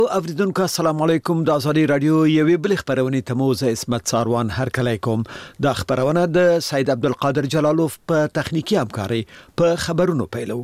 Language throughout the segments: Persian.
اوریدونکو السلام علیکم. د ازادي رادیو یوې بل خبرونه تموز اسمت ساروان هر کله کوم. د خبرونه د سید عبدالقادر جلالوف په تخنیکی همکاري په خبرونو پیلو.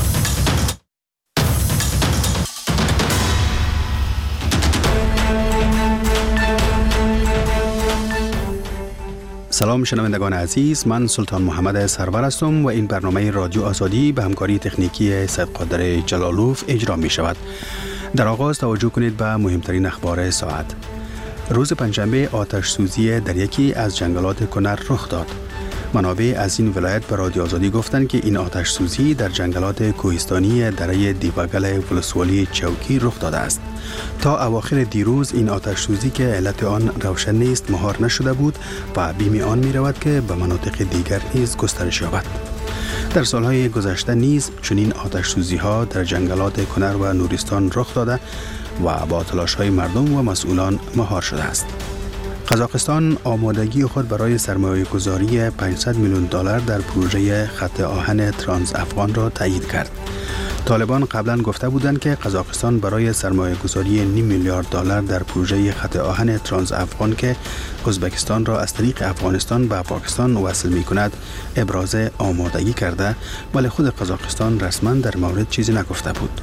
سلام شنوندگان عزیز، من سلطان محمد سرور هستم و این برنامه رادیو آزادی به همکاری تکنیکی سید قادر جلالوف اجرا می شود. در آغاز توجه کنید به مهمترین اخبار ساعت. روز پنجشنبه آتش سوزی در یکی از جنگلات کنر رخ داد. منابع از این ولایت به رادیو آزادی گفتند که این آتش سوزی در جنگلات کوهستانی دره دیباگل ولسوالی چوکی رخ داده است. تا اواخر دیروز این آتش سوزی که علت آن روشن نیست مهار نشده بود و بیم آن می رود که به مناطق دیگر نیز گسترش یابد. در سالهای گذشته نیز چنین آتش سوزی ها در جنگلات کنر و نورستان رخ داده و با تلاش های مردم و مسئولان مهار شده است. قزاقستان آمادگی خود برای سرمایه گذاری $500 میلیون در پروژه خط آهن ترانس افغان را تایید کرد. طالبان قبلا گفته بودند که قزاقستان برای سرمایه گذاری $5 میلیارد در پروژه خط آهن ترانس افغان که ازبکستان را از طریق افغانستان به پاکستان وصل می کند ابراز آمادگی کرده، ولی خود قزاقستان رسما در مورد چیزی نگفته بود.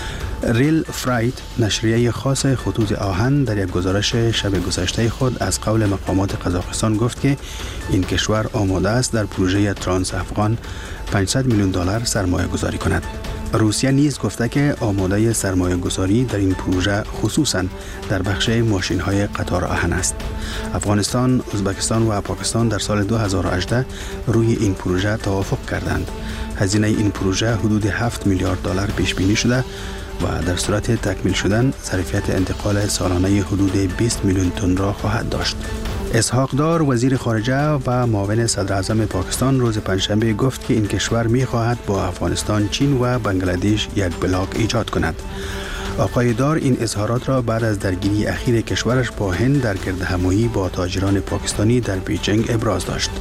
ریل فرایت نشریه خاص خطوط آهن در یک گزارش شب گذشته خود از قول مقامات قزاقستان گفت که این کشور آماده است در پروژه ترانس افغان $500 میلیون سرمایه گذاری کند. روسیه نیز گفته که آماده سرمایه گذاری در این پروژه خصوصاً در بخش ماشین های قطار آهن است. افغانستان، ازبکستان و پاکستان در سال 2018 روی این پروژه توافق کردند. هزینه این پروژه حدود $7 میلیارد پیش بینی شده و در صورت تکمیل شدن ظرفیت انتقال سالانه حدود 20 میلیون تن را خواهد داشت. اسحاق دار وزیر خارجه و معاون صدر اعظم پاکستان روز پنجشنبه گفت که این کشور می خواهد با افغانستان، چین و بنگلادش یک بلاک ایجاد کند. آقای دار این اظهارات را بعد از درگیری اخیر کشورش با هند در گردهمایی با تاجران پاکستانی در بیجینگ ابراز داشت.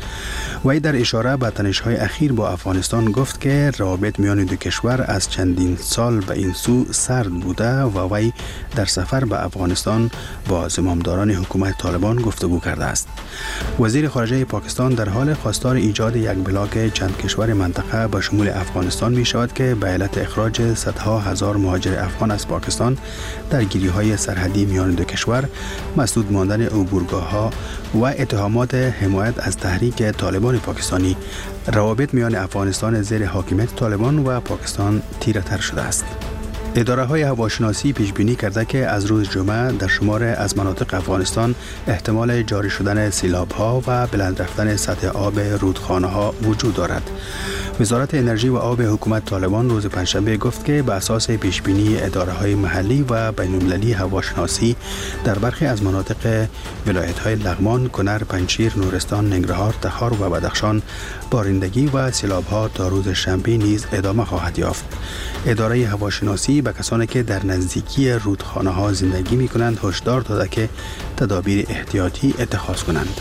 وی در اشاره به تنش‌های اخیر با افغانستان گفت که روابط میان دو کشور از چندین سال به این سو سرد بوده و وی در سفر به افغانستان با زمامداران حکومت طالبان گفتگو کرده است. وزیر خارجه پاکستان در حال خواستار ایجاد یک بلاک چند کشور منطقه به شمول افغانستان می شود که به علت اخراج صدها هزار مهاجر افغان از پاکستان، درگیری‌های سرحدی میان دو کشور، مسدود ماندن عبورگاه‌ها و اتهامات حمایت از تحریک طالبان پاکستانی، روابط میان افغانستان زیر حاکمیت طالبان و پاکستان تیره‌تر شده است. اداره های هواشناسی پیش بینی کرده که از روز جمعه در شمار از مناطق افغانستان احتمال جاری شدن سیلاب ها و بلند رفتن سطح آب رودخانه ها وجود دارد. وزارت انرژی و آب حکومت طالبان روز پنجشنبه گفت که به اساس پیش بینی اداره های محلی و بین المللی هواشناسی در برخی از مناطق ولایت های لغمان، کنر، پنجشیر، نورستان، ننگرهار، تخار و بدخشان بارندگی و سیلاب ها تا روز شنبه نیز ادامه خواهد یافت. اداره هواشناسی به کسانی که در نزدیکی رودخانه ها زندگی می کنند هشدار داده که تدابیر احتیاطی اتخاذ کنند.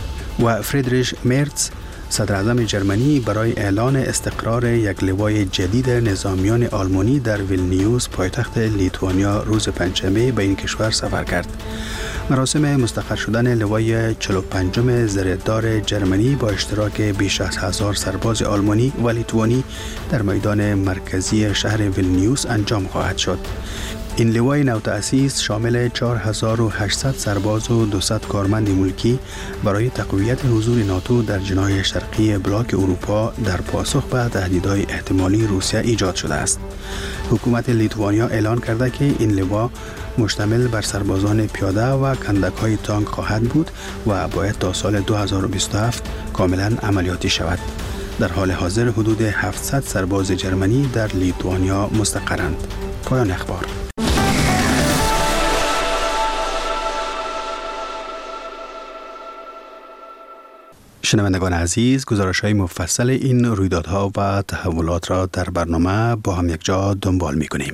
و فریدریش مرتز صدر اعظم جرمنی برای اعلان استقرار یک لوای جدید نظامیان آلمانی در ویلنیوس پایتخت لیتوانیا روز پنجشنبه به این کشور سفر کرد. مراسم مستقر شدن لوای 45م زرهدار جرمنی با اشتراک بیش از 1000 سرباز آلمانی و لیتوانی در میدان مرکزی شهر ویلنیوس انجام خواهد شد. این لوای نوتأسیس شامل 4800 سرباز و 200 کارمند ملکی برای تقویت حضور ناتو در جناح شرقی بلاک اروپا در پاسخ به تهدیدهای احتمالی روسیه ایجاد شده است. حکومت لیتوانیا اعلان کرده که این لوا مشتمل بر سربازان پیاده و کندک‌های تانک خواهد بود و باید تا سال 2027 کاملا عملیاتی شود. در حال حاضر حدود 700 سرباز جرمنی در لیتوانیا مستقرند. پایان اخبار. شنوندگان عزیز، گزارش‌های مفصل این رویدادها و تحولات را در برنامه با هم یک جا دنبال می‌کنیم.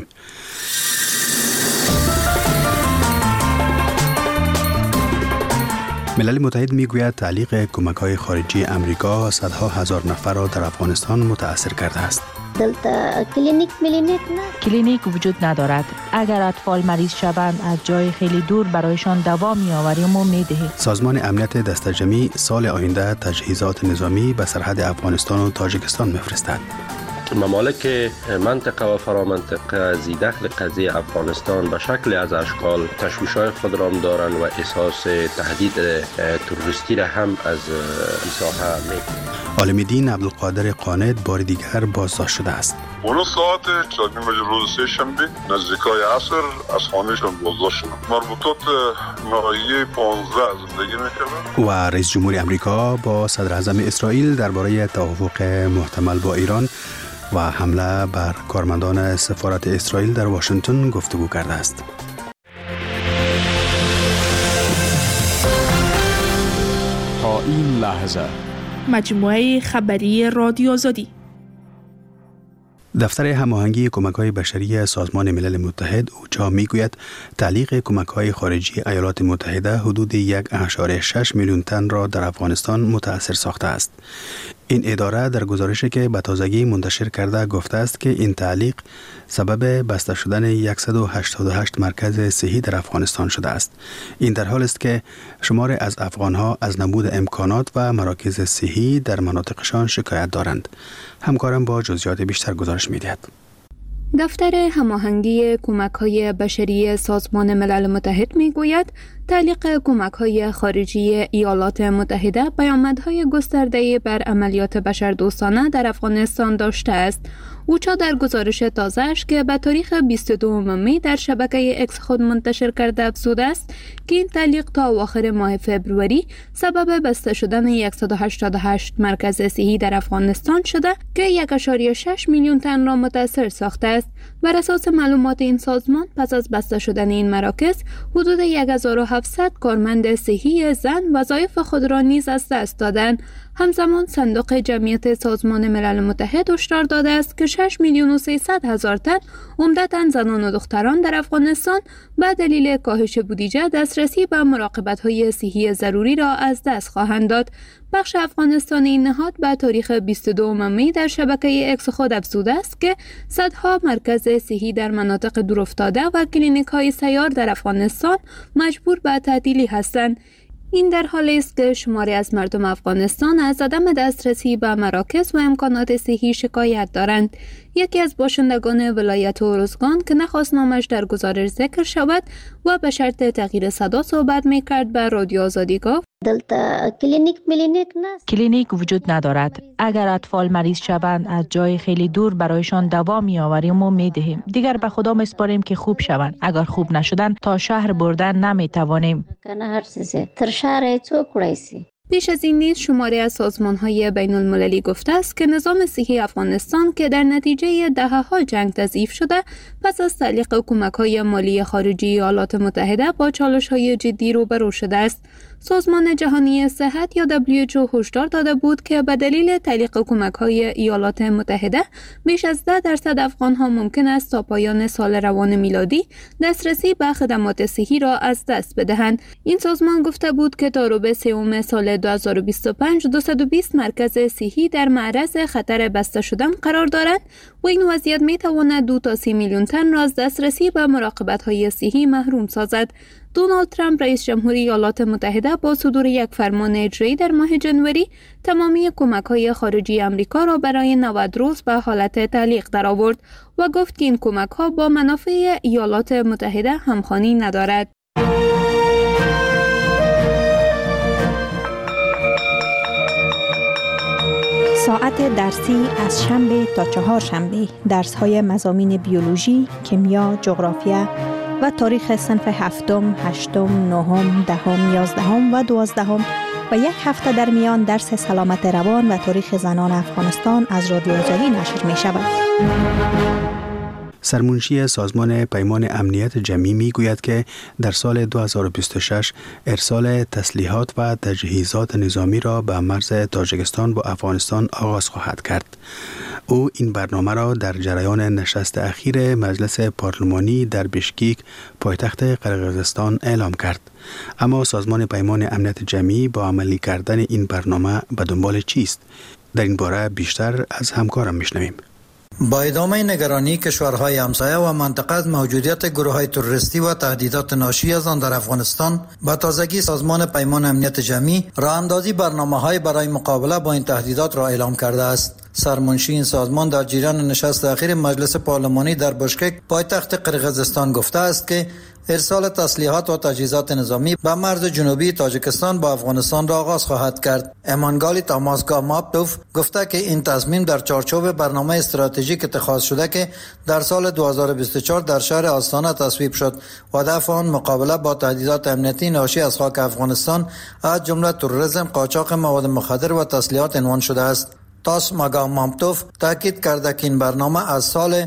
ملل متحد میگوید تعلیق کمک‌های خارجی امریکا صدها هزار نفر را در افغانستان متأثر کرده است. دلتا کلینیک وجود ندارد. اگر اطفال مریض شوند از جای خیلی دور برایشان دوا می‌آوریم و می‌دهیم. سازمان امنیت دستجمعی سال آینده تجهیزات نظامی به سرحد افغانستان و تاجیکستان می‌فرستد. ممالک منطقه و فرامنطقه ذی‌دخل قضیه افغانستان به شکل از اشکال تشویش‌های خود را دارند و احساس تهدید تروریستی را هم از این ساحه می‌کنند. عالم دین عبدالقادر قانت بار دیگر بازداشت شده است. اون ساعت 4 روز سه شنبه نزدیکای عصر از خانه‌شان بازداشت شدند. مربوطات ناحیه 15 زندگی می‌کردند. و رئیس جمهور آمریکا با صدر اعظم اسرائیل درباره توافق محتمل با ایران و حمله بر کارمندان سفارت اسرائیل در واشنگتن گفتگو کرده است. تا این لحظه مجموعه خبری رادیو آزادی. دفتر هماهنگی کمک‌های بشری سازمان ملل متحد اوچا میگوید تعلیق کمک‌های خارجی ایالات متحده حدود 1.6 میلیون تن را در افغانستان متاثر ساخته است. این اداره در گزارشی که به تازگی منتشر کرده گفته است که این تعلیق سبب بسته شدن 188 مرکز صحی در افغانستان شده است. این در حالی است که شمار از افغان‌ها از نبود امکانات و مراکز صحی در مناطقشان شکایت دارند. همکارم با جزئیات بیشتر گزارش می‌دهد. دفتر هماهنگی کمک‌های بشری سازمان ملل متحد می‌گوید تعلیق کمک‌های خارجی ایالات متحده پیامدهای گسترده‌ای بر عملیات بشردوستانه در افغانستان داشته است. اوچا در گزارش تازه‌اش که به تاریخ 22 می در شبکه اکس خود منتشر کرده افزوده است که این تعلیق تا اواخر ماه فبروری سبب بسته شدن 188 مرکز صحی در افغانستان شده که 1.6 میلیون تن را متاثر ساخته است. بر اساس معلومات این سازمان پس از بسته شدن این مراکز حدود 1700 کارمند صحی زن وظایف خود را نیز از دست دادند. همزمان صندوق جمعیت سازمان ملل متحد هشدار داده است که 6,300,000 تن عمدتاً زنان و دختران در افغانستان به دلیل کاهش بودجه دسترسی به مراقبت‌های صحی ضروری را از دست خواهند داد. بخش افغانستان این نهاد به تاریخ 22 می در شبکه اکس خود افزوده است که صدها مرکز صحی در مناطق دورافتاده و کلینیک‌های سیار در افغانستان مجبور به تعطیلی هستند. این در حالی است که شماری از مردم افغانستان از عدم دسترسی به مراکز و امکانات صحی شکایت دارند. یکی از باشندگان ولایت اروزگان که نخواست نامش در گزارش ذکر شود و به شرط تغییر صدا صحبت می‌کرد به رادیو آزادی گفت دلتا کلینیک وجود ندارد. اگر اطفال مریض شوند از جای خیلی دور برایشان دوا می‌آوریم و می‌دهیم. دیگر به خدا می‌سپاریم که خوب شوند. اگر خوب نشدن تا شهر بردن نمی‌توانیم. پیش از این نیز شماری از سازمان‌های بین‌المللی گفته است که نظام صحی افغانستان که در نتیجه دهه‌ها جنگ تضعیف شده پس از تعلیق کمک‌های مالی خارجی ایالات متحده با چالش‌های جدی روبرو شده است. سازمان جهانی صحت یا WHO هشدار داده بود که به دلیل تعلیق کمک‌های ایالات متحده بیش از 10% افغان‌ها ممکن است تا پایان سال روان میلادی دسترسی به خدمات صحی را از دست بدهند. این سازمان گفته بود که تا ربع سوم سال 2025 220 مرکز صحی در معرض خطر بسته شدن قرار دارند و این وضعیت می‌تواند 2 تا 3 میلیون تن را از دسترسی به مراقبت‌های صحی محروم سازد. دونالد ترامپ رئیس جمهوری ایالات متحده با صدور یک فرمان اجرایی در ماه جنوری تمامی کمک‌های خارجی آمریکا را برای 90 روز به حالت تعلیق درآورد و گفت که این کمک‌ها با منافع ایالات متحده همخوانی ندارد. ساعت درسی از شنبه تا چهارشنبه درس‌های مضامین بیولوژی، کیمیا، جغرافیا و تاریخ صنف 7م، 8م، 9م، 10م، 11م و 12م و یک هفته در میان درس سلامت روان و تاریخ زنان افغانستان از رادیو آزادی نشر می شود. سرمنشی سازمان پیمان امنیت جمعی می گوید که در سال 2026 ارسال تسلیحات و تجهیزات نظامی را به مرز تاجیکستان با افغانستان آغاز خواهد کرد. او این برنامه را در جریان نشست اخیر مجلس پارلمانی در بیشکیک پایتخت قرقیزستان اعلام کرد. اما سازمان پیمان امنیت جمعی با عملی کردن این برنامه به دنبال چیست؟ در این باره بیشتر از همکارم میشنویم. با ادامه نگرانی کشورهای همسایه و منطقه از موجودیت گروه‌های تروریستی و تهدیدات ناشی از آن در افغانستان، با تازگی سازمان پیمان امنیت جمعی راه‌اندازی برنامه‌های برای مقابله با این تهدیدات را اعلام کرده است. سرمنشی این سازمان در جریان نشست اخیر مجلس پارلمانی در بشکک پایتخت قرقیزستان گفته است که ارسال تسلیحات و تجهیزات نظامی به مرز جنوبی تاجیکستان با افغانستان را آغاز خواهد کرد. امانگالی تاماسگاماپتوف گفته که این تصمیم در چارچوب برنامه استراتژیک اتخاذ شده که در سال 2024 در شهر آستانه تصویب شد و هدف آن مقابله با تهدیدات امنیتی ناشی از خاک افغانستان از جمله تروریسم، قاچاق مواد مخدر و تسلیحات عنوان شده است. تاماسگاماپتوف تاکید کرده که این برنامه از سال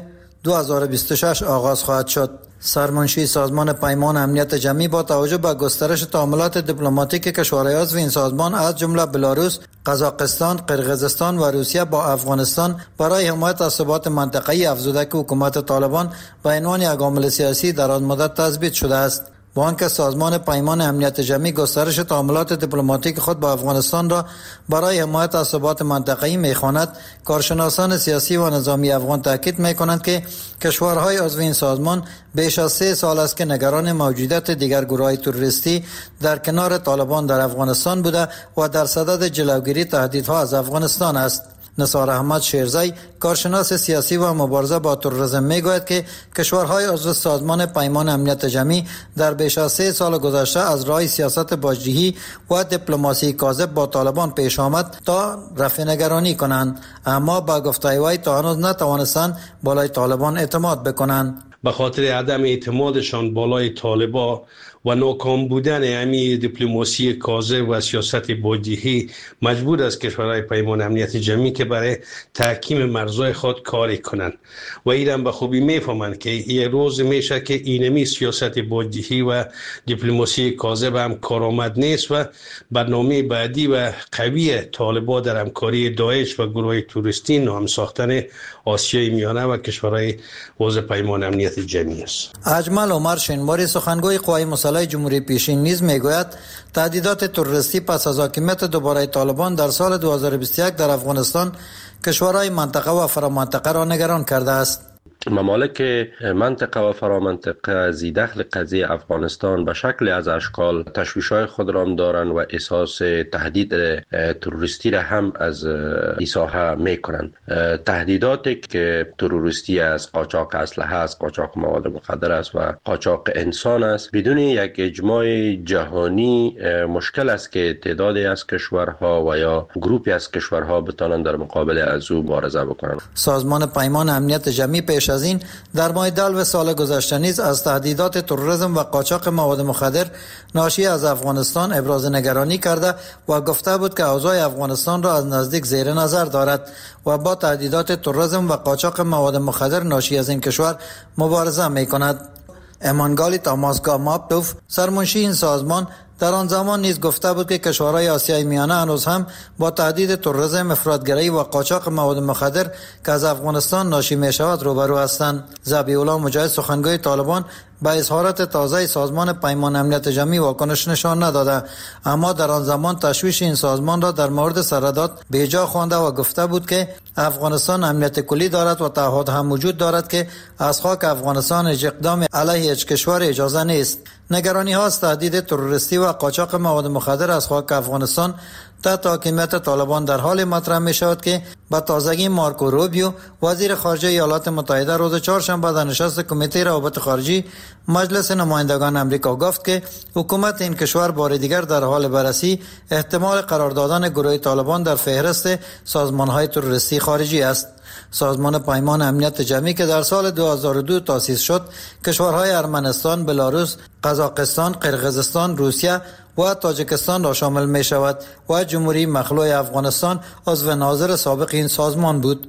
2026 آغاز خواهد شد. سرمنشی سازمان پیمان امنیت جمعی با توجه به گسترش تعاملات دیپلماتیک کشورهای عضو این سازمان از جمله بلاروس، قزاقستان، قرقیزستان و روسیه با افغانستان برای حمایت از ثبات منطقه‌ای افزوده که حکومت طالبان به عنوان یک عامل سیاسی درازمدت تثبیت شده است. با آنکه سازمان پیمان امنیت جمعی گسترش تعاملات دیپلماتیک خود با افغانستان را برای حمایت از ثبات منطقه‌ای می‌خواند، کارشناسان سیاسی و نظامی افغان تاکید می‌کنند که کشورهای عضو این سازمان بیش از 3 سال است که نگران موجودیت دیگر گروه‌های تروریستی در کنار طالبان در افغانستان بوده و در صدد جلوگیری تهدیدها از افغانستان است. نثار احمد شیرزی، کارشناس سیاسی و مبارزه با تروریسم، میگوید که کشورهای عضو سازمان پیمان امنیت جمعی در بیش از 3 سال گذشته از راه سیاست باج‌دهی و دیپلماسی کاذب با طالبان پیش آمد تا رفع نگرانی کنند، اما با گفته وی تا هنوز نتوانستند بالای طالبان اعتماد بکنند. به خاطر عدم اعتمادشان بالای طالبان و ناکام بودن امی دیپلماسی کاذب و سیاست باج‌دهی مجبور است کشورهای پیمان امنیت جمعی که برای تحکیم مرزهای خود کاری کنند و ایران به خوبی میفهمند که یک روز میشه که اینمی سیاست باج‌دهی و دیپلماسی کاذب هم کارآمد نیست و برنامه بعدی و قوی طالبان در همکاری داعش و گروه توریستی نام ساختن آسیای میانه و کشورهای عضو پیمان امنیت جمعی است. اجمل عمر شینواری، سخنگوی قوای مسلح جمهوری پیشین، نیز میگوید تهدیدات تروریستی پس از حاکمیت دوباره طالبان در سال 2021 در افغانستان کشورهای منطقه و فرامنطقه را نگران کرده است. ممالک منطقه و فرامنطقه زیدخل قضیه افغانستان به شکل از اشکال تشویش‌های خود را دارند و احساس تهدید تروریستی را هم از این ساحه میکنند. تهدیداتی که تروریستی است، قاچاق اسلحه است، قاچاق مواد مخدر است و قاچاق انسان است، بدون یک اجماع جهانی مشکل است که تعدادی از کشورها و یا گروپی از کشورها بتوانند در مقابل از او مبارزه بکنند. سازمان پیمان امنیت جمعی پیش از این در ماه دلو سال گذشته نیز از تهدیدات تروریسم و قاچاق مواد مخدر ناشی از افغانستان ابراز نگرانی کرده و گفته بود که اوضاع افغانستان را از نزدیک زیر نظر دارد و با تهدیدات تروریسم و قاچاق مواد مخدر ناشی از این کشور مبارزه می‌کند. امانگالی تاماسگاماپتوف، سرمنشی این سازمان، در آن زمان نیز گفته بود که کشورهای آسیای میانه هنوز هم با تهدید تروریسم، افراطگری و قاچاق مواد مخدر که از افغانستان ناشی می شود روبرو هستند. ذبیح الله مجاهد، سخنگوی طالبان، با اظهارات تازه سازمان پیمان امنیت جمعی واکنش نشان نداده، اما در آن زمان تشویش این سازمان را در مورد سرحدات بیجا خوانده و گفته بود که افغانستان امنیت کلی دارد و تعهد هم وجود دارد که از خاک افغانستان هیچ اقدام علیه هیچ کشور اجازه نیست. نگرانی ها از تهدید تروریستی و قاچاق مواد مخدر از خاک افغانستان تحت حاکمیت طالبان در حال مطرح می شود که با تازگی مارکو روبیو، وزیر خارجه ایالات متحده، روز چهارشنبه در نشست کمیته روابط خارجی مجلس نمایندگان امریکا گفت که حکومت این کشور بار دیگر در حال بررسی احتمال قرار دادن گروه طالبان در فهرست سازمان‌های تروریستی خارجی است. سازمان پیمان امنیت جمعی که در سال 2002 تأسیس شد، کشورهای ارمنستان، بلاروس، قزاقستان، قرقیزستان، روسیه و تاجیکستان را شامل می شود و جمهوری مخلوع افغانستان عضو ناظر سابق این سازمان بود.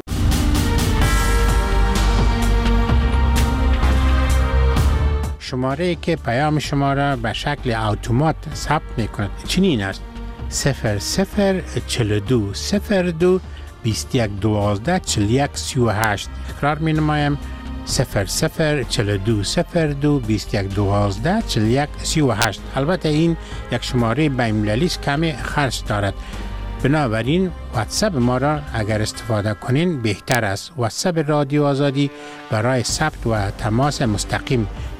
شماره که پیام شما را به شکل اتومات ثبت می کند چنین است: 0042 02 21 12 41 38. اقرار می نمایم: 0042 02 21 12 41 38. البته این یک شماره بین‌المللی است، کمی خرج دارد. بنابراین واتساپ ما را اگر استفاده کنین بهتر است. واتساپ رادیو آزادی برای ثبت و تماس مستقیم